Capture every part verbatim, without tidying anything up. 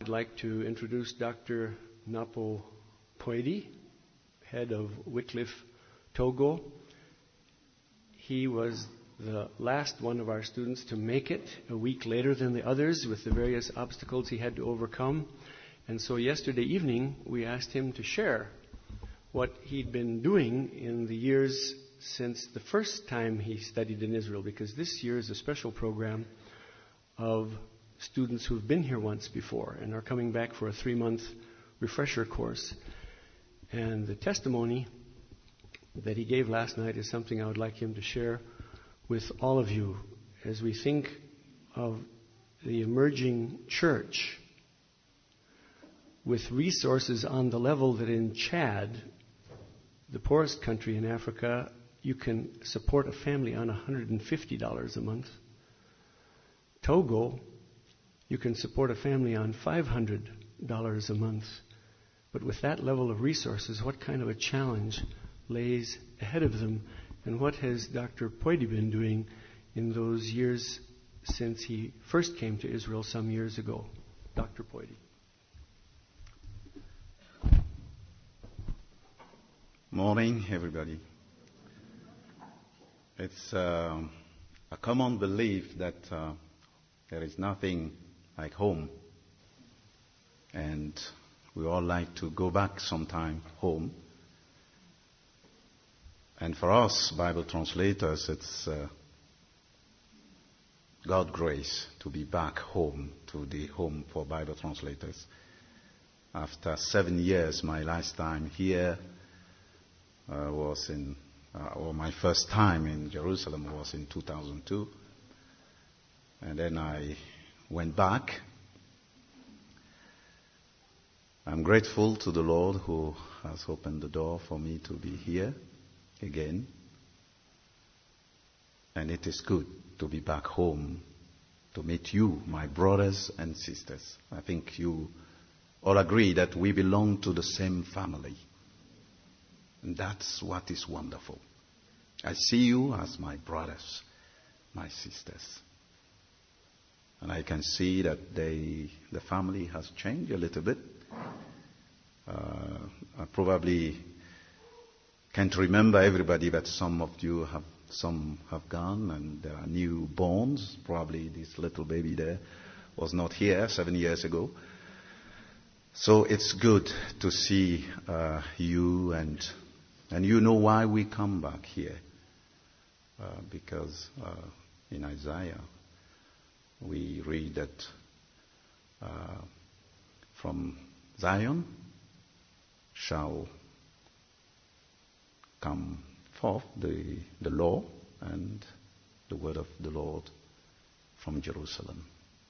I'd like to introduce Doctor Napo Poidi, head of Wycliffe Togo. He was the last one of our students to make it a week later than the others with the various obstacles he had to overcome. And so yesterday evening we asked him to share what he'd been doing in the years since the first time he studied in Israel, because this year is a special program of students who've been here once before and are coming back for a three-month refresher course. And the testimony that he gave last night is something I would like him to share with all of you as we think of the emerging church with resources on the level that in Chad, the poorest country in Africa, you can support a family on one hundred fifty dollars a month. Togo, you can support a family on five hundred dollars a month. But with that level of resources, what kind of a challenge lays ahead of them? And what has Doctor Poidi been doing in those years since he first came to Israel some years ago? Doctor Poidi. Morning, everybody. It's uh, a common belief that uh, there is nothing like home. And we all like to go back sometime home. And for us, Bible translators, it's uh, God's grace to be back home, to the home for Bible translators. After seven years, my last time here uh, was in, uh, or my first time in Jerusalem was in two thousand two. And then I went back. I'm grateful to the Lord who has opened the door for me to be here again. And it is good to be back home, to meet you, my brothers and sisters. I think you all agree that we belong to the same family. And that's what is wonderful. I see you as my brothers, my sisters. And I can see that they, the family has changed a little bit. Uh, I probably can't remember everybody, but some of you have, some have gone, and there are new bones. Probably this little baby there was not here seven years ago. So it's good to see uh, you, and and you know why we come back here, uh, because uh, in Isaiah we read that uh, from Zion shall come forth the, the law and the word of the Lord from Jerusalem.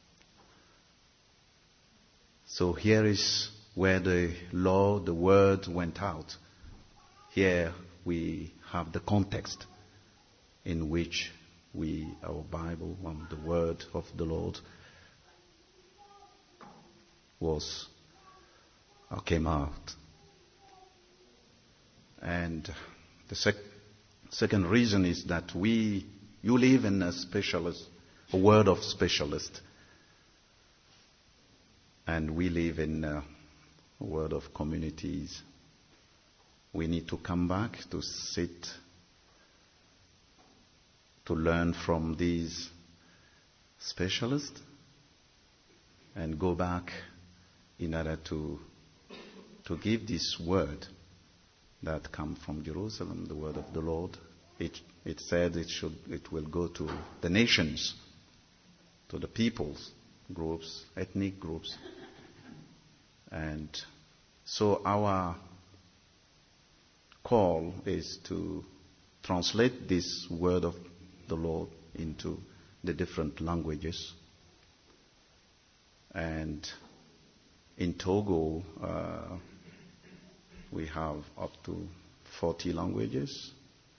So here is where the law, the word went out. Here we have the context in which we, our Bible, um, the word of the Lord was, or came out. And the sec- second reason is that we, you live in a specialist, a world of specialists. And we live in a world of communities. We need to come back to sit, to learn from these specialists, and go back in order to, to give this word that come from Jerusalem, the word of the Lord. It, it said it should, it will go to the nations, to the peoples, groups, ethnic groups. And so our call is to translate this word of the Lord into the different languages. And in Togo, uh, we have up to forty languages.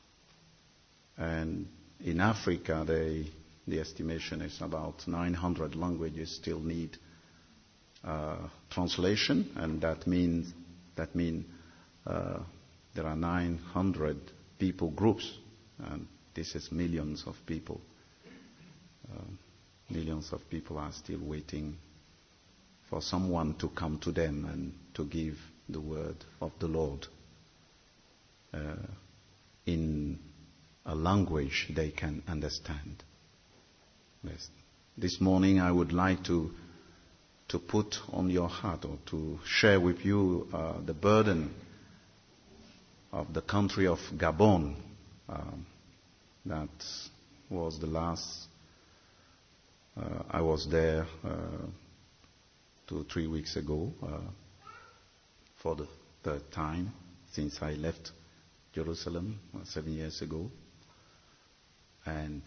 And in Africa, they, the estimation is about nine hundred languages still need uh, translation. And that means that mean, uh, there are nine hundred people groups. And this is millions of people. Uh, millions of people are still waiting for someone to come to them and to give the word of the Lord uh, in a language they can understand. Yes. This morning I would like to to put on your heart or to share with you uh, the burden of the country of Gabon. Um, that was the last, uh, I was there uh, two, three weeks ago uh, for the third time since I left Jerusalem uh, seven years ago. And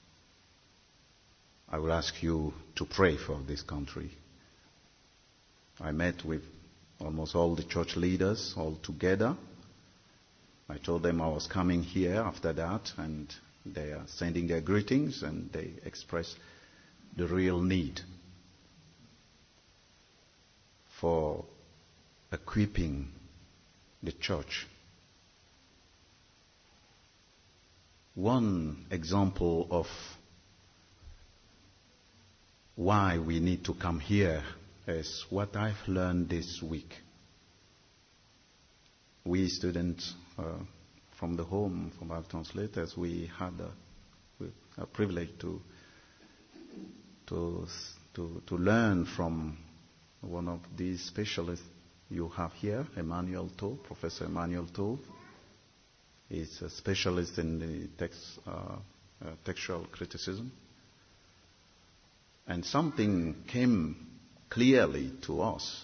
I will ask you to pray for this country. I met with almost all the church leaders all together. I told them I was coming here after that, and they are sending their greetings, and they express the real need for equipping the church. One example of why we need to come here is what I've learned this week. We students uh, from the home, from our translators, we had a, a privilege to, to to to learn from one of these specialists you have here, Emmanuel Tove, Professor Emmanuel Tove. He's a specialist in the text, uh, uh, textual criticism. And something came clearly to us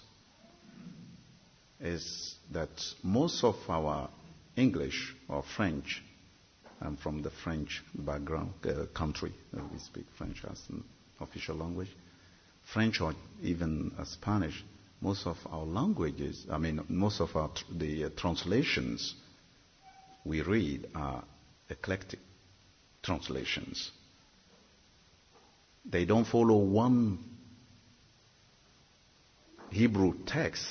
is that most of our English or French, I'm from the French background, uh, country, uh, we speak French as an official language, French or even uh, Spanish, most of our languages, I mean, most of our tr- the uh, translations we read are eclectic translations. They don't follow one Hebrew text.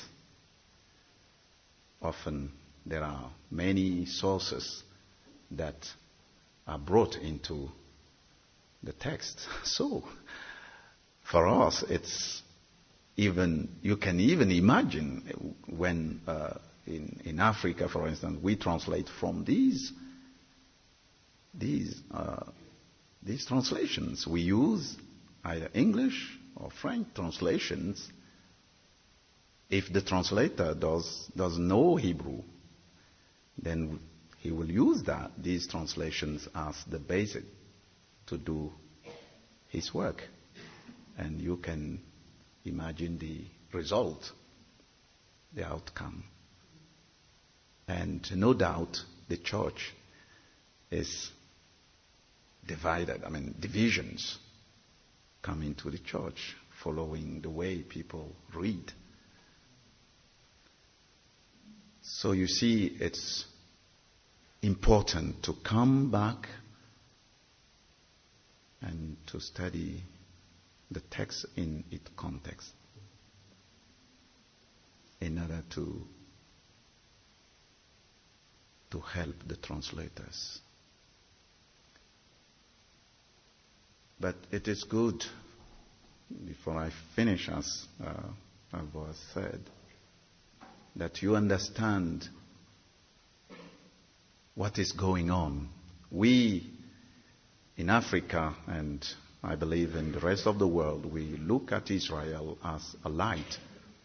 Often there are many sources that are brought into the text. So, for us, it's even, you can even imagine when uh, in, in Africa, for instance, we translate from these, these, uh, these translations. We use either English or French translations. If the translator does doesn't know Hebrew, then he will use that these translations as the basis to do his work, and you can imagine the result, the outcome. And no doubt the church is divided. I mean, divisions come into the church following the way people read. So you see, it's important to come back and to study the text in its context in order to to help the translators. But it is good, before I finish, as uh, was said, that you understand what is going on. We in Africa, and I believe in the rest of the world, we look at Israel as a light.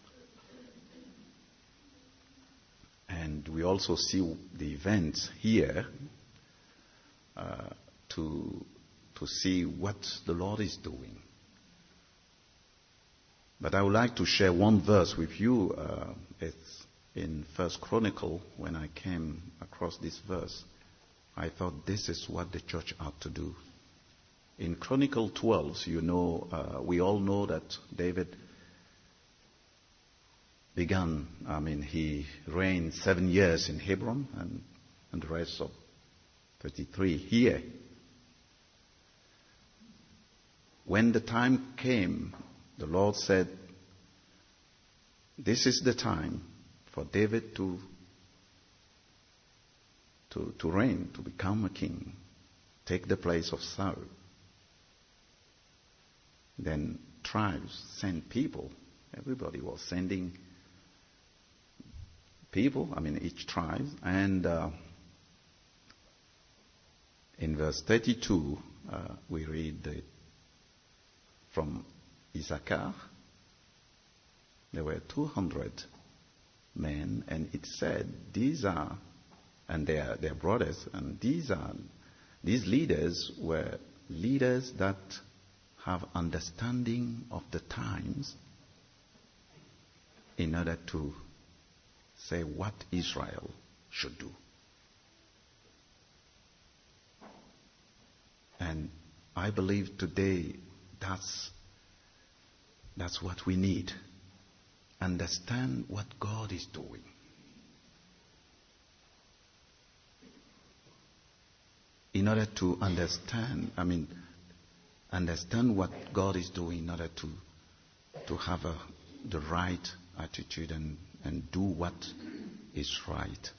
And we also see the events here uh, to, to see what the Lord is doing. But I would like to share one verse with you. Uh, it's in First Chronicle. When I came across this verse, I thought this is what the church ought to do. In Chronicle twelve, you know, uh, we all know that David began, I mean, he reigned seven years in Hebron and, and the rest of thirty-three here. When the time came, the Lord said, this is the time for David to, to, to reign, to become a king, take the place of Saul. Then tribes sent people Everybody was sending people, I mean each tribe. And uh, in verse thirty-two, uh, we read the, from Issachar, there were two hundred men, and it said, these are, and their, their brothers, and these are, these leaders were leaders that have understanding of the times in order to say what Israel should do. And I believe today that's that's what we need. Understand what God is doing. In order to understand, I mean, understand what God is doing in order to to have a, the right attitude and, and do what is right.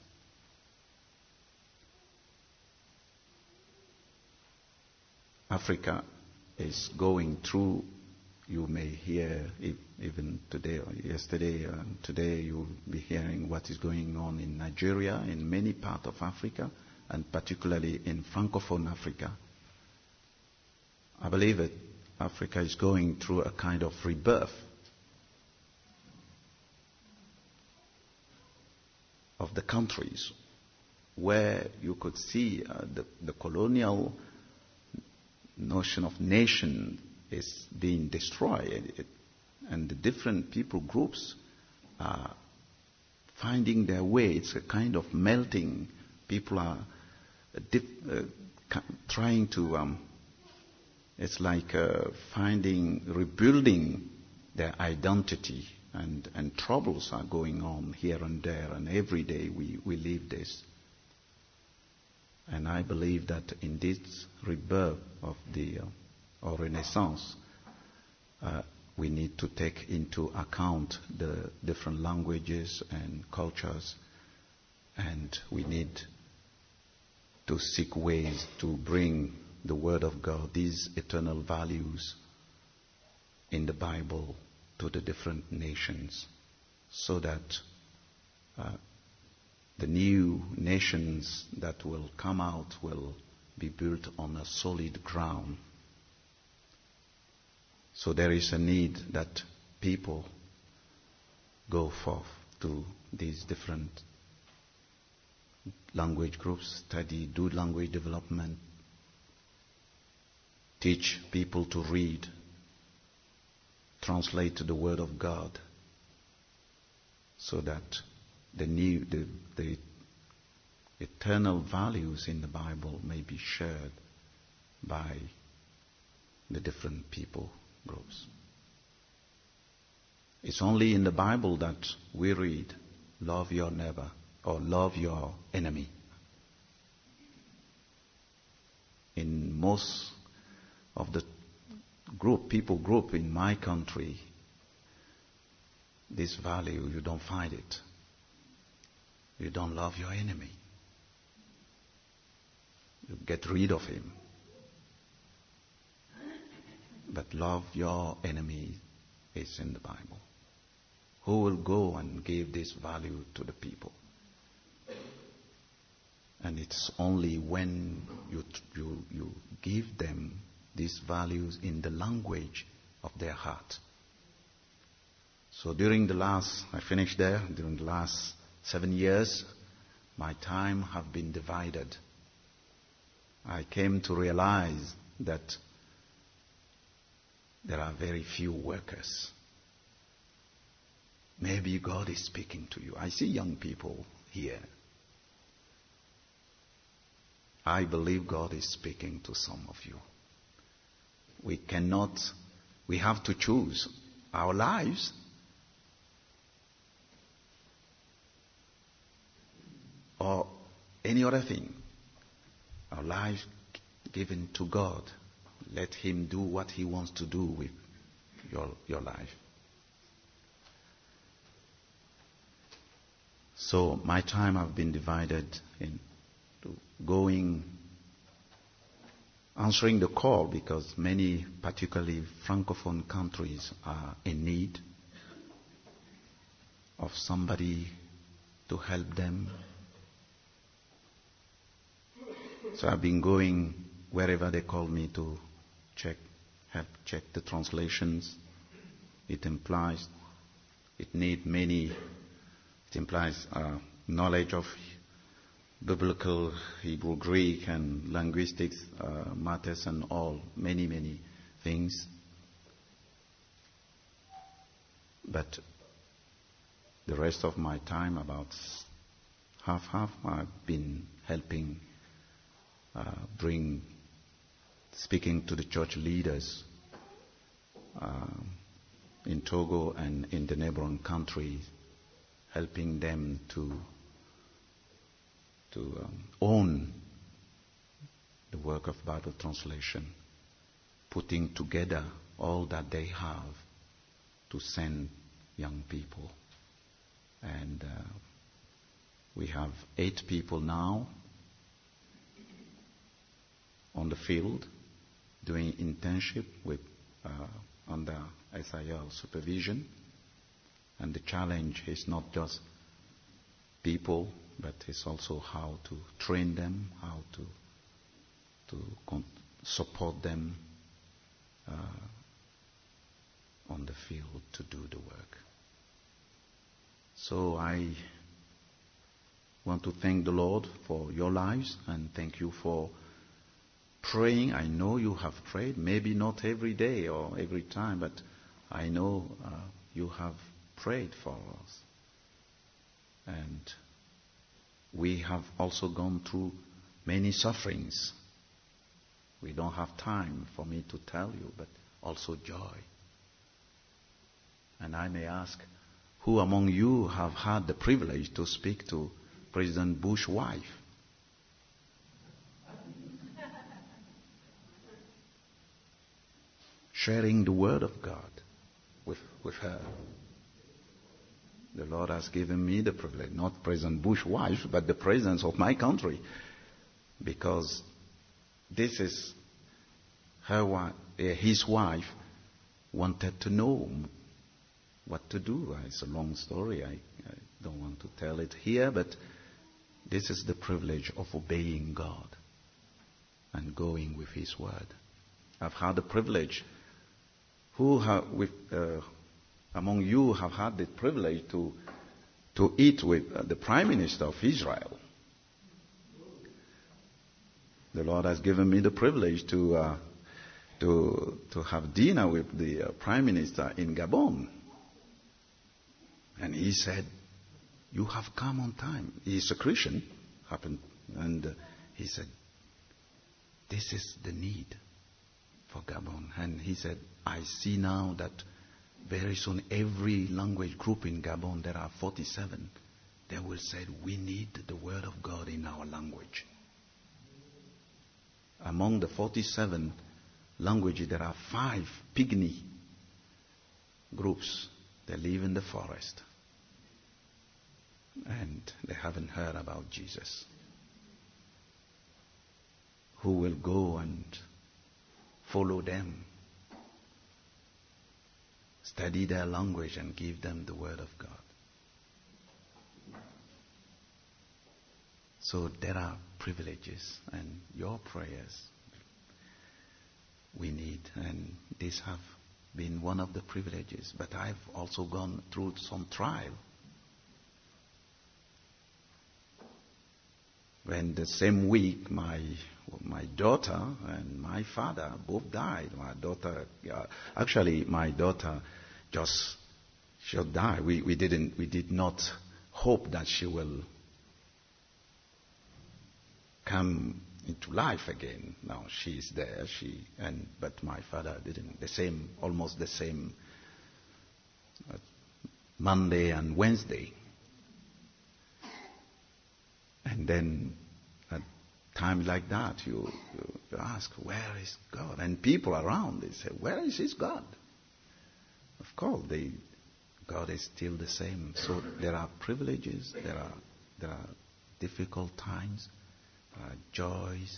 Africa is going through, you may hear even today or yesterday, uh, today you'll be hearing what is going on in Nigeria, in many parts of Africa, and particularly in Francophone Africa. I believe that Africa is going through a kind of rebirth of the countries where you could see uh, the, the colonial notion of nation is being destroyed, it, and the different people groups are finding their way. It's a kind of melting. People are uh, dip, uh, trying to, um, it's like uh, finding, rebuilding their identity, and, and troubles are going on here and there, and every day we, we live this. And I believe that in this rebirth of the, uh, or renaissance, uh, we need to take into account the different languages and cultures, and we need to seek ways to bring the Word of God, these eternal values in the Bible, to the different nations, so that uh, the new nations that will come out will be built on a solid ground. So there is a need that people go forth to these different language groups, study, do language development, teach people to read, translate the Word of God, so that the new, the, the eternal values in the Bible may be shared by the different people groups. It's only in the Bible that we read, love your neighbor or love your enemy. In most of the group, people group in my country, this value, you don't find it. You don't love your enemy. You get rid of him. But love your enemy is in the Bible. Who will go and give this value to the people? And it's only when you, you, you give them these values in the language of their heart. So during the last, I finished there, during the last seven years, my time have been divided. I came to realize that there are very few workers. Maybe God is speaking to you. I see young people here. I believe God is speaking to some of you. We cannot, we have to choose our lives or any other thing. Our lives given to God. Let Him do what He wants to do with your, your life. So my time have been divided into going, answering the call, because many, particularly Francophone countries, are in need. of somebody to help them. So I've been going wherever they call me to check, help check the translations. It implies, it need many, it implies uh, knowledge of biblical Hebrew, Greek, and linguistics uh, matters and all, many, many things. But the rest of my time, about half-half, I've been helping uh, bring, speaking to the church leaders uh, in Togo and in the neighboring countries, helping them to to um, own the work of Bible translation, putting together all that they have to send young people. And uh, we have eight people now on the field doing internship with uh, under S I L supervision. And the challenge is not just people, but it's also how to train them, how to to con- support them uh, on the field to do the work. So I want to thank the Lord for your lives and thank you for praying. I know you have prayed, maybe not every day or every time, but I know uh, you have prayed for us. And we have also gone through many sufferings. We don't have time for me to tell you, but also joy. And I may ask, who among you have had the privilege to speak to President Bush's wife? Sharing the word of God with, with her. The Lord has given me the privilege, not President Bush's wife, but the presidents of my country. Because this is her wife, his wife wanted to know what to do. It's a long story. I, I don't want to tell it here, but this is the privilege of obeying God and going with His word. I've had the privilege. Who have, with, uh, among you have had the privilege to to eat with uh, the Prime Minister of Israel? The Lord has given me the privilege to uh, to to have dinner with the uh, Prime Minister in Gabon. And he said, "You have come on time." He is a Christian, happened, and uh, he said, "This is the need for Gabon." And he said, "I see now that very soon every language group in Gabon, there are forty-seven, they will say, we need the word of God in our language." Among the forty-seven languages, there are five Pygmy groups. They live in the forest. And they haven't heard about Jesus. Who will go and follow them, study their language, and give them the word of God. So there are privileges, and your prayers we need, and these have been one of the privileges. But I've also gone through some trial. When the same week my my daughter and my father both died. My daughter, uh, actually, my daughter just she'll die. We we didn't we did not hope that she will come into life again. Now she is there. She and but my father didn't. The same, almost the same. Uh, Monday and Wednesday, and then at times like that, you, you, you ask, where is God? And people around, they say, where is His God? Of course, they, God is still the same. So there are privileges, there are there are difficult times, there are joys.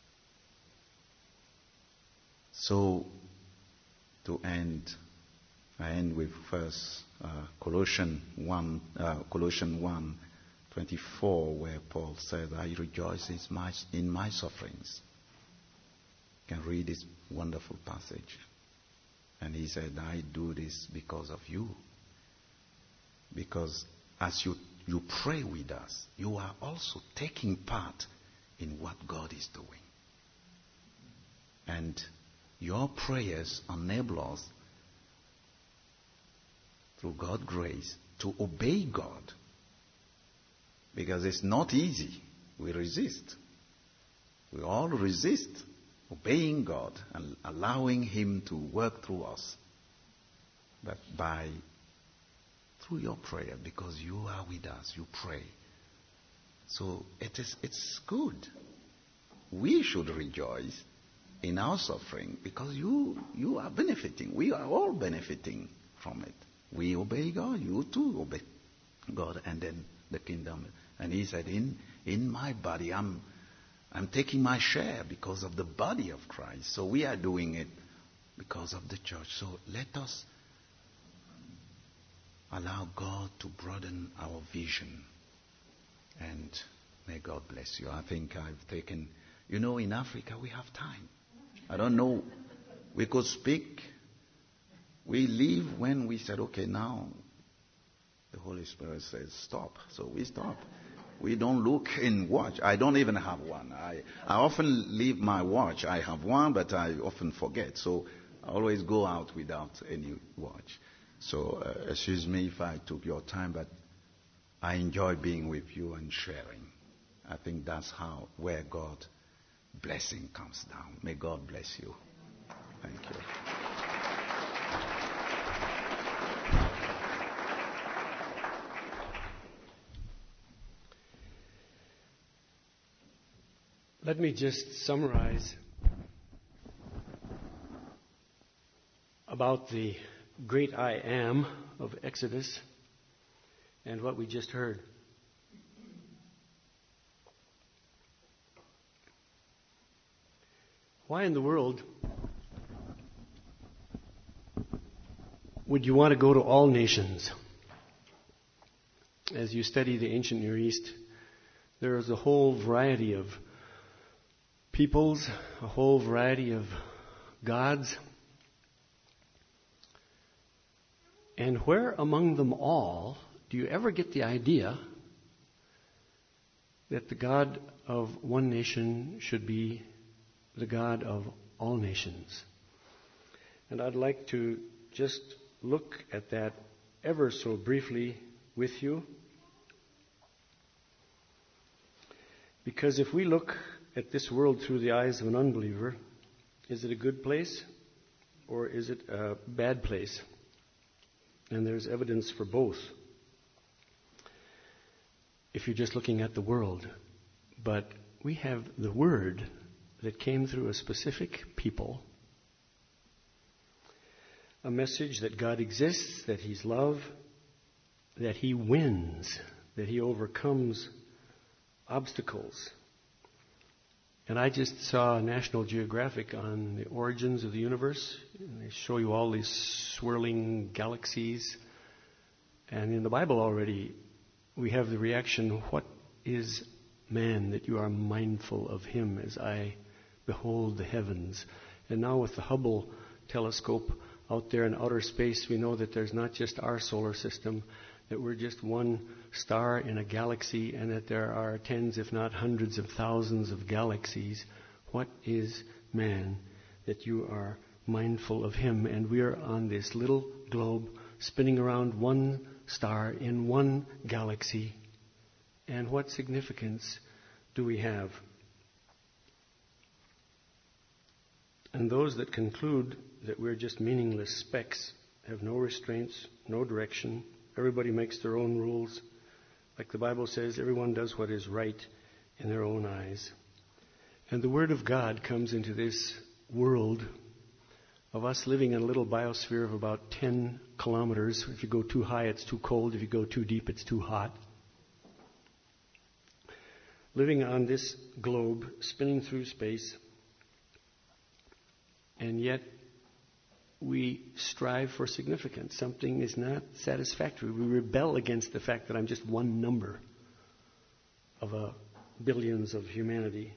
So to end, I end with first uh, Colossians one, uh, Colossians one twenty-four, where Paul said, "I rejoice in my, in my sufferings." You can read this wonderful passage. And he said, "I do this because of you." Because as you, you pray with us, you are also taking part in what God is doing. And your prayers enable us, through God's grace, to obey God. Because it's not easy. We resist. We all resist obeying God and allowing Him to work through us. But by, through your prayer, because you are with us, you pray. So it is, it's good. We should rejoice in our suffering because you, you are benefiting. We are all benefiting from it. We obey God. You too obey God. And then the kingdom. And he said, in, in my body, I'm, I'm taking my share because of the body of Christ. So we are doing it because of the church. So let us allow God to broaden our vision. And may God bless you. I think I've taken, you know, in Africa we have time. I don't know. We could speak. We leave when we said, okay, now the Holy Spirit says stop. So we stop. We don't look in watch. I don't even have one. I, I often leave my watch. I have one, but I often forget. So I always go out without any watch. So uh, excuse me if I took your time, but I enjoy being with you and sharing. I think that's how, where God blessing comes down. May God bless you. Thank you. Let me just summarize about the great I am of Exodus and what we just heard. Why in the world would you want to go to all nations? As you study the ancient Near East, there is a whole variety of peoples, a whole variety of gods. And where among them all do you ever get the idea that the God of one nation should be the God of all nations? And I'd like to just look at that ever so briefly with you. Because if we look at this world through the eyes of an unbeliever, is it a good place or is it a bad place? And there's evidence for both. If you're just looking at the world. But we have the Word that came through a specific people. A message that God exists, that He's love, that He wins, that He overcomes obstacles. And I just saw National Geographic on the origins of the universe. And they show you all these swirling galaxies. And in the Bible already, we have the reaction, what is man that you are mindful of him as I behold the heavens? And now with the Hubble telescope out there in outer space, we know that there's not just our solar system, that we're just one star in a galaxy, and that there are tens, if not hundreds of thousands of galaxies. What is man that you are mindful of him? And we are on this little globe spinning around one star in one galaxy. And what significance do we have? And those that conclude that we're just meaningless specks have no restraints, no direction. Everybody makes their own rules. Like the Bible says, everyone does what is right in their own eyes. And the Word of God comes into this world of us living in a little biosphere of about ten kilometers. If you go too high, it's too cold. If you go too deep, it's too hot. Living on this globe, spinning through space, and yet we strive for significance. Something is not satisfactory. We rebel against the fact that I'm just one number of a billions of humanity.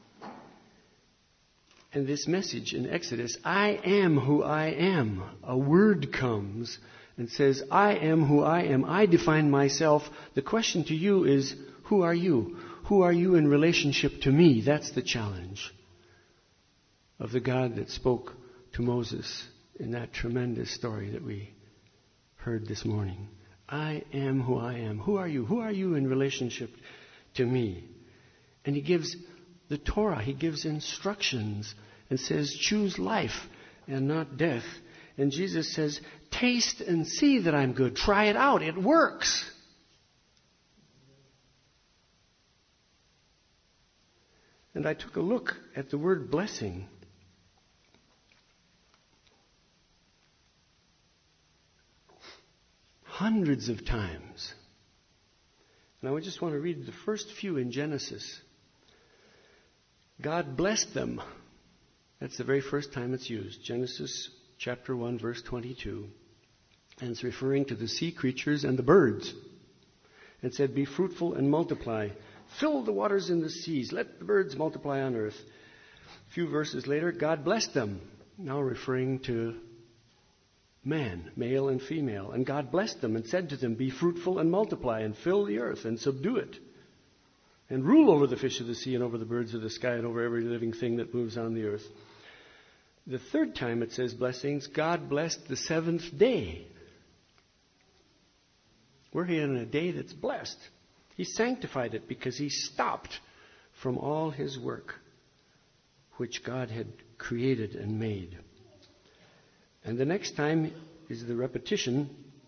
And this message in Exodus, I am who I am, a word comes and says, I am who I am. I define myself. The question to you is, who are you? Who are you in relationship to me? That's the challenge of the God that spoke to Moses in that tremendous story that we heard this morning. I am who I am. Who are you? Who are you in relationship to me? And he gives the Torah, he gives instructions and says, choose life and not death. And Jesus says, taste and see that I'm good. Try it out. It works. And I took a look at the word blessing. Hundreds of times. And I just want to read the first few in Genesis. God blessed them. That's the very first time it's used. Genesis chapter one, verse twenty-two. And it's referring to the sea creatures and the birds. It said, be fruitful and multiply. Fill the waters in the seas. Let the birds multiply on earth. A few verses later, God blessed them. Now referring to man, male and female. And God blessed them and said to them, be fruitful and multiply and fill the earth and subdue it. And rule over the fish of the sea and over the birds of the sky and over every living thing that moves on the earth. The third time it says blessings, God blessed the seventh day. We're here in a day that's blessed. He sanctified it because he stopped from all his work which God had created and made. And the next time is the repetition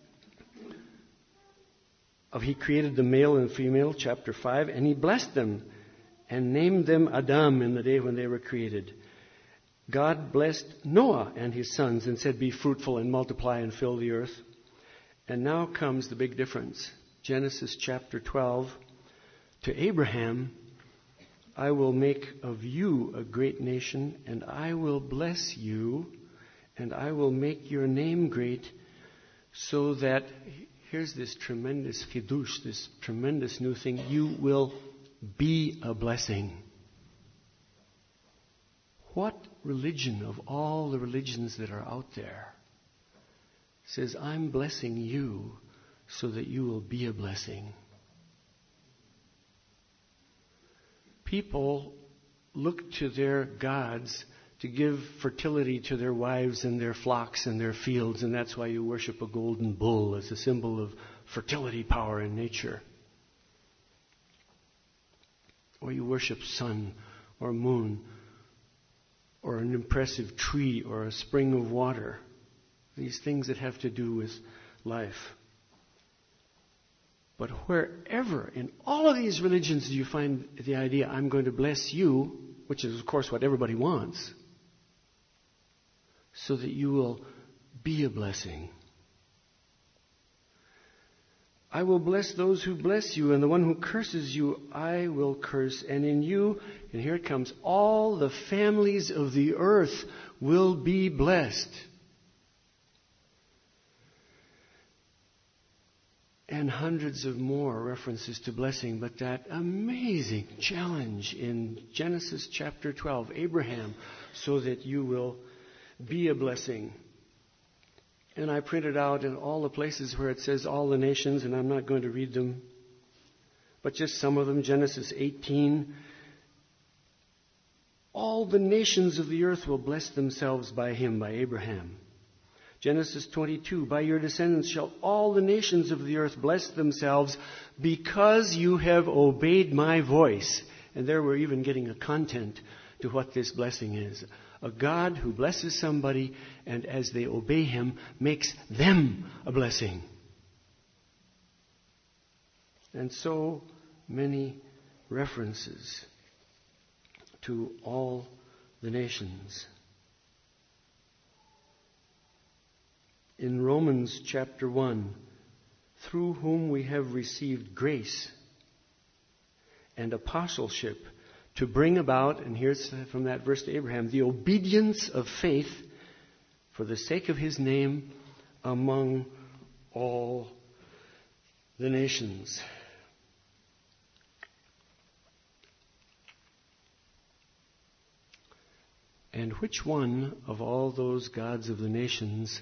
of he created the male and female, chapter five, and he blessed them and named them Adam in the day when they were created. God blessed Noah and his sons and said, be fruitful and multiply and fill the earth. And now comes the big difference. Genesis chapter twelve, to Abraham, I will make of you a great nation, and I will bless you, and I will make your name great, so that, here's this tremendous chidush, this tremendous new thing, you will be a blessing. What religion of all the religions that are out there says, I'm blessing you so that you will be a blessing? People look to their gods to give fertility to their wives and their flocks and their fields, and that's why you worship a golden bull as a symbol of fertility power in nature. Or you worship sun or moon or an impressive tree or a spring of water. These things that have to do with life. But wherever in all of these religions you find the idea, I'm going to bless you, which is of course what everybody wants, so that you will be a blessing. I will bless those who bless you, and the one who curses you, I will curse. And in you, and here it comes, all the families of the earth will be blessed. And hundreds of more references to blessing, but that amazing challenge in Genesis chapter twelve, Abraham, so that you will be a blessing. And I printed out in all the places where it says all the nations, and I'm not going to read them, but just some of them. Genesis eighteen, all the nations of the earth will bless themselves by him, by Abraham. Genesis twenty-two, by your descendants shall all the nations of the earth bless themselves because you have obeyed my voice. And there we're even getting a content to what this blessing is. A God who blesses somebody and as they obey him makes them a blessing. And so many references to all the nations. In Romans chapter one, through whom we have received grace and apostleship to bring about, and here's from that verse to Abraham, the obedience of faith for the sake of his name among all the nations. And which one of all those gods of the nations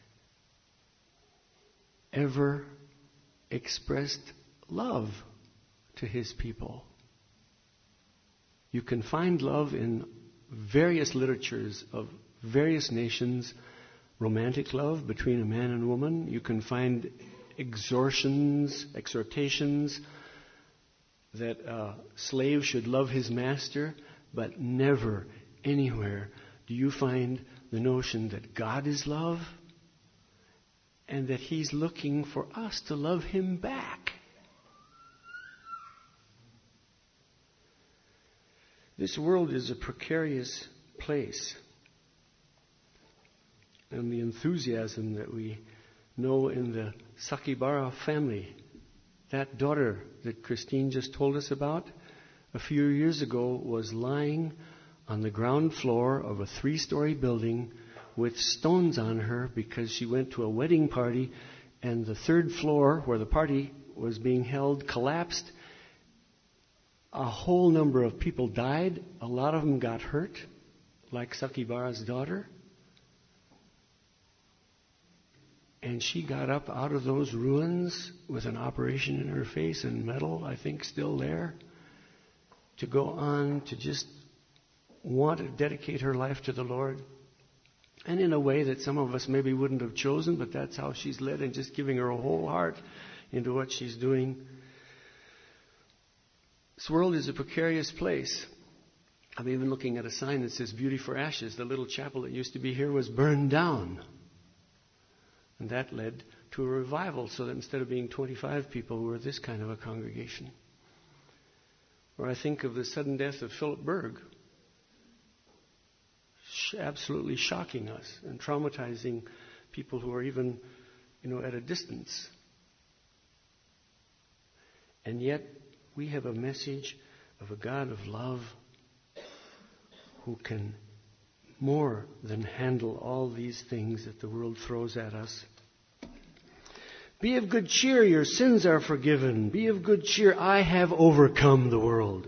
ever expressed love to his people? You can find love in various literatures of various nations, romantic love between a man and woman. You can find exhortations, exhortations that a slave should love his master, but never anywhere do you find the notion that God is love and that he's looking for us to love him back. This world is a precarious place. And the enthusiasm that we know in the Sakibara family, that daughter that Christine just told us about, a few years ago was lying on the ground floor of a three-story building with stones on her because she went to a wedding party and the third floor where the party was being held collapsed. A whole number of people died. A lot of them got hurt, like Sakibara's daughter. And she got up out of those ruins with an operation in her face and metal, I think, still there, to go on to just want to dedicate her life to the Lord. And in a way that some of us maybe wouldn't have chosen, but that's how she's led, and just giving her whole heart into what she's doing. This world is a precarious place. I'm even looking at a sign that says Beauty for Ashes. The little chapel that used to be here was burned down. And that led to a revival, so that instead of being twenty-five people, we were this kind of a congregation. Or I think of the sudden death of Philip Berg, absolutely shocking us and traumatizing people who are even, you know, at a distance. And yet we have a message of a God of love who can more than handle all these things that the world throws at us. Be of good cheer, your sins are forgiven. Be of good cheer, I have overcome the world.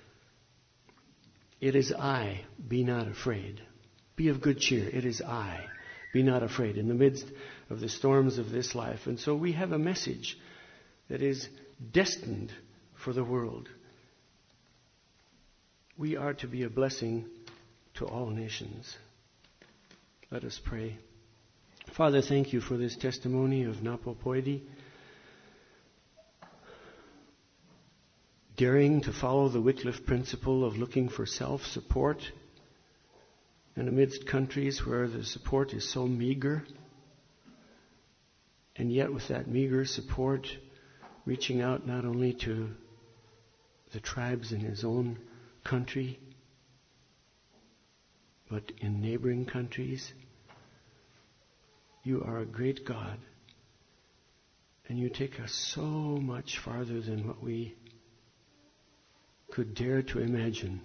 It is I, be not afraid. Be of good cheer, it is I, be not afraid, in the midst of the storms of this life. And so we have a message that is destined for the world. We are to be a blessing to all nations. Let us pray. Father, thank you for this testimony of Napo Poedi, daring to follow the Wycliffe principle of looking for self-support, and amidst countries where the support is so meager, and yet with that meager support, reaching out not only to the tribes in his own country, but in neighboring countries. You are a great God, and you take us so much farther than what we could dare to imagine.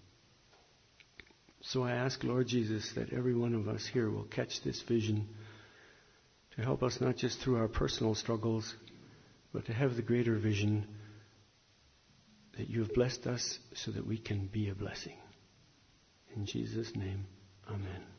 So I ask, Lord Jesus, that every one of us here will catch this vision to help us not just through our personal struggles, but to have the greater vision that you have blessed us so that we can be a blessing. In Jesus' name, amen.